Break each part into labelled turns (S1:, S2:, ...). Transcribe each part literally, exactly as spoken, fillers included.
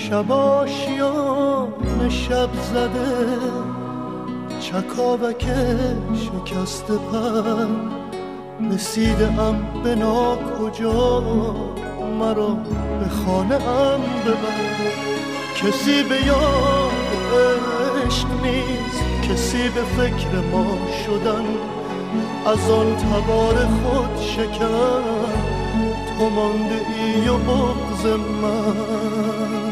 S1: شب آشیان شب زده چکاوک شکسته پر رسیدم به ناکجا مرا به خانه ام ببر. کسی به یاد عشق نیست، کسی به فکر ما شدن از آن تبار خود شکر تو مانده ای و بغض من.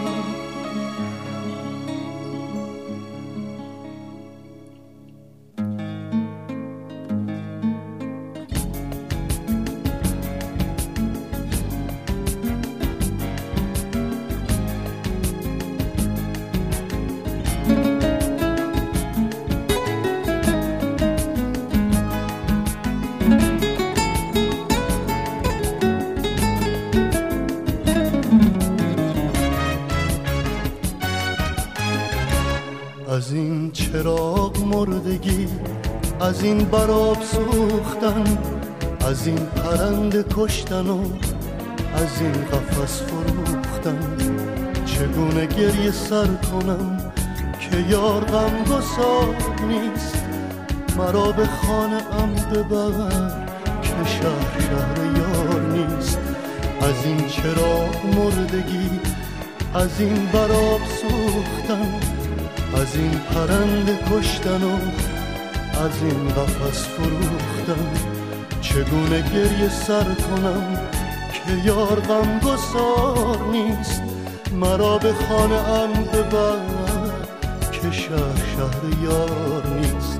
S1: از این چراغ مردگی، از این براب سوختن، از این پرنده کشتن و از این قفس فروختن، چگونه گریه سر کنم که یار غمگسار نیست. مرا به خانه ام ببر که شهر شهر یار نیست. از این چراغ مردگی، از این براب سوختن، از این پرنده کشتن و از این قفس فروختن، چگونه گریه سر کنم که یار غمگسار نیست. مرا به خانه ام ببر که شهر شهر یار نیست.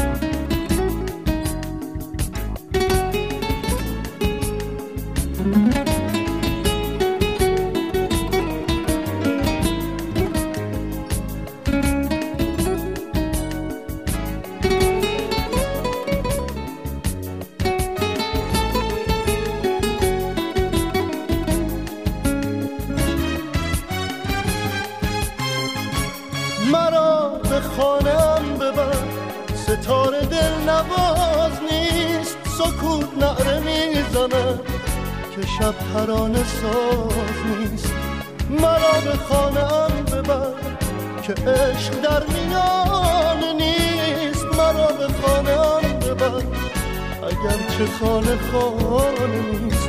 S1: مرا به خانه ام ببر، ستاره دل نواز نیست. سکوت نعره میزنه که شب ترانه ساز نیست. مرا به خانه ام ببر که عشق در میان نیست. مرا به خانه ام ببر اگر چه خانه خانه نیست.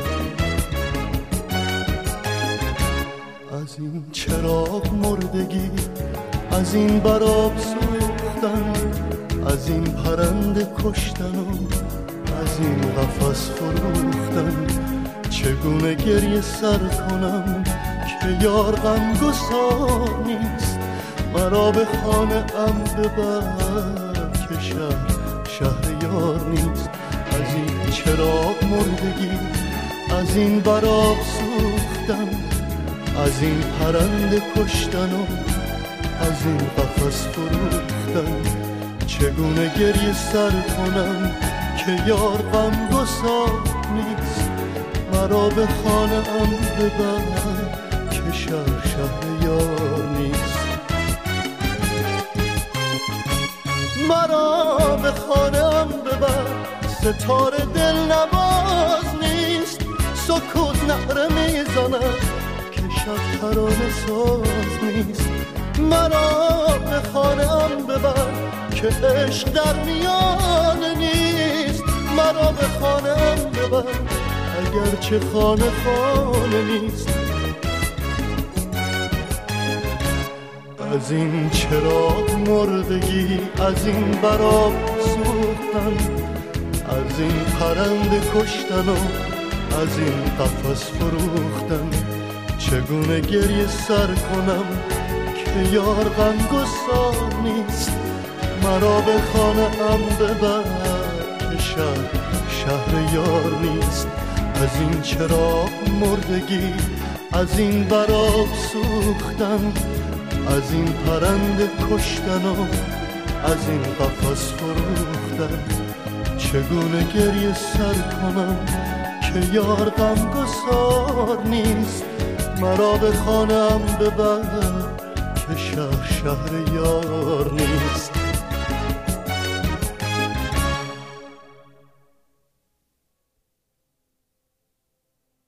S1: از این چراغ مردگی، از این براب سوختن، از این پرنده کشتن و از این قفس فروختن، چگونه گریه سر کنم که یار غمگسار نیست. مرا به خانه ام ببر که شهر شهر یار نیست. از این چراغ مردگی، از این براب سوختن، از این پرنده کشتن و از این قفس فروختن، چگونه گریه سر کنم که یار غمگسار نیست. مرا به خانه ام ببر که شهر شهر یار نیست. مرا به خانه ام ببر، ستاره دل نواز نیست. سکوت نعره میزنه که شب ترانه ساز نیست. مرا به خانه ام ببر که عشق در میان نیست. مرا به خانه ام ببر اگر چه خانه خانه نیست. از این چراغ مردگی، از این براب سوختن، از این پرنده کشتن و از این قفس فروختن، چگونه گریه سر کنم که یار غمگسار نیست. مرا به خانه ام ببر که شهر شهر یار نیست. از این چراغ مردگی، از این براب سوختن، از این پرنده کشتن و از این قفس فروختن، چگونه گریه سر کنم که یار غمگسار نیست. مرا به خانه ام ببر که شهر شهر یار نیست.